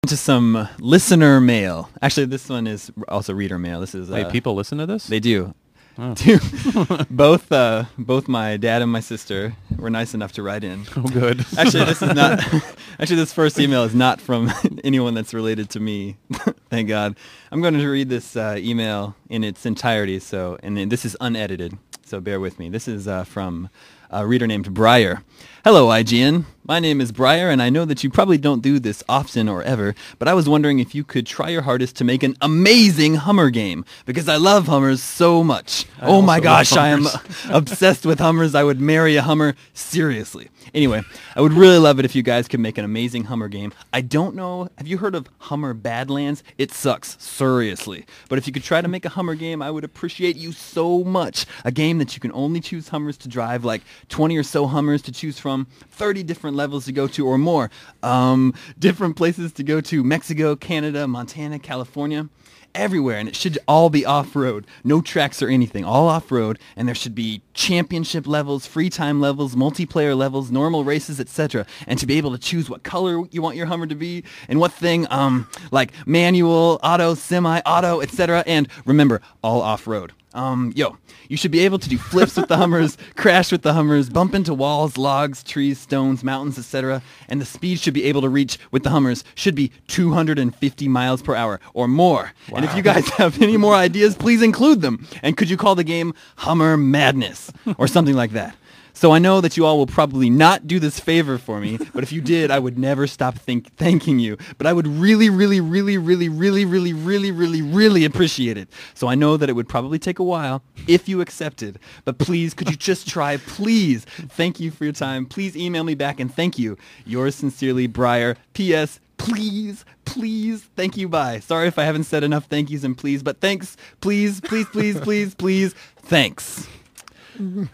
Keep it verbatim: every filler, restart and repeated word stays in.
To some listener mail. Actually, this one is also reader mail. This is uh, Wait, people listen to this? They do. Oh. Do both uh, both my dad and my sister were nice enough to write in. Oh, good. Actually, this is not. Actually, this first email is not from anyone that's related to me. Thank God. I'm going to read this uh, email in its entirety. So, and then this is unedited. So bear with me. This is uh, from a reader named Briar. Hello, I G N. My name is Briar, and I know that you probably don't do this often or ever, but I was wondering if you could try your hardest to make an amazing Hummer game, because I love Hummers so much. I oh my also love gosh, I am Hummers. obsessed with Hummers. I would marry a Hummer, seriously. Anyway, I would really love it if you guys could make an amazing Hummer game. I don't know, have you heard of Hummer Badlands? It sucks, seriously. But if you could try to make a Hummer game, I would appreciate you so much. A game that you can only choose Hummers to drive, like twenty or so Hummers to choose from, thirty different levels to go to or more, um, different places to go to, Mexico, Canada, Montana, California, everywhere, and it should all be off-road, no tracks or anything, all off-road, and there should be championship levels, free time levels, multiplayer levels, normal races, et cetera, and to be able to choose what color you want your Hummer to be, and what thing, um, like manual, auto, semi-auto, et cetera, and remember, all off-road. Um, yo, you should be able to do flips with the Hummers, crash with the Hummers, bump into walls, logs, trees, stones, mountains, et cetera. And the speed should be able to reach with the Hummers should be two hundred fifty miles per hour or more. Wow. And if you guys have any more ideas, please include them. And could you call the game Hummer Madness or something like that? So I know that you all will probably not do this favor for me, but if you did, I would never stop think- thanking you. But I would really, really, really, really, really, really, really, really, really appreciate it. So I know that it would probably take a while if you accepted. But please, could you just try? Please. Thank you for your time. Please email me back and thank you. Yours sincerely, Briar. P S. Please, please, thank you, bye. Sorry if I haven't said enough thank yous and please, but thanks. Please, please, please, please, please, thanks.